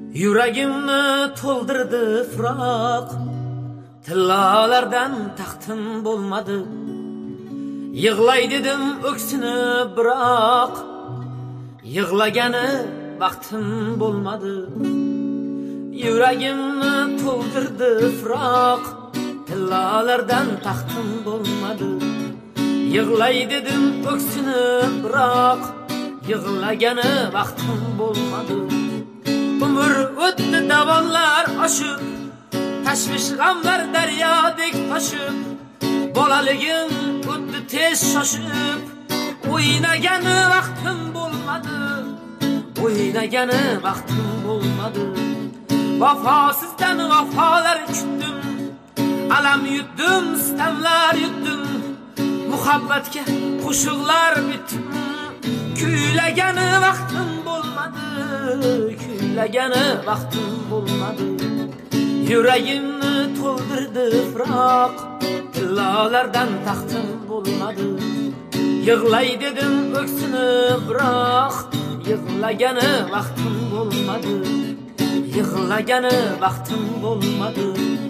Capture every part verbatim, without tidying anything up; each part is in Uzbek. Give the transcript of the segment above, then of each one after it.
Yüreğimni to'ldirdi firoq, tillalardan taxtim bo'lmadi. Yig'lay dedim o'ksinib biroq, yig'lagani vaqtim bo'lmadi. Yüreğimni to'ldirdi firoq, tillalardan taxtim bo'lmadi. Yig'lay dedim o'ksinib biroq, yig'lagani vaqtim bo'lmadi. Umr o'tdi davonlar oshib, tashvish g'amlar daryodek toshib, bolaligim o'tdi tez shoshib, o'ynagani vaqtim bo'lmadi, o'ynagani vaqtim bo'lmadi. Vafosizdan vafolar kutdim, alam yutdim, sitamlar yutdim, muhabbatga qo'shiqlar bitdim, kuylagani vaqtim bo'lmadi, kuylagani vaqtim bo'lmadi. Yüreğimni to'ldirdi firoq, tillalardan taxtim bo'lmadi. Yig'lay dedim o'ksinib biroq, yig'lagani vaqtim bo'lmadi, yig'lagani vaqtim bo'lmadi.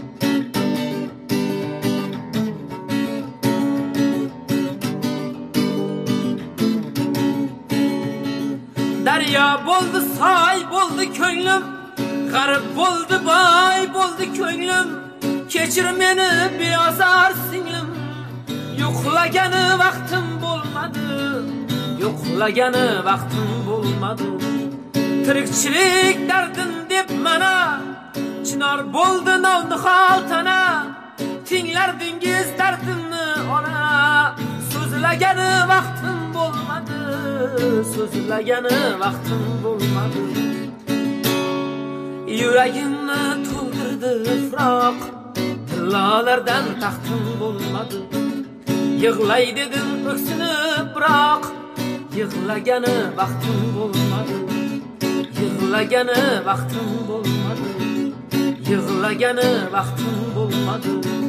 Daryo bo'ldi, soy bo'ldi ko'nglim, g'arib bo'ldi, boy bo'ldi ko'nglim. Kechir meni beozor singlim, yo'qlagani vaqtim bo'lmadi, yo'qlagani vaqtim bo'lmadi. Tirikchilik dardim deb mana chinor bo'ldi navnihol tana, tinglardingiz dardimni ona, so'zlagani vaqtim bo'lmadi, so'zlagani vaqtim bo'lmadi. Yüreğimni to'ldirdi firoq, tillalardan taxtim bo'lmadi. Yig'lay dedim o'ksinib biroq, yig'lagani vaqtim bo'lmadi, yig'lagani vaqtim bo'lmadi, yig'lagani vaqtim bo'lmadi.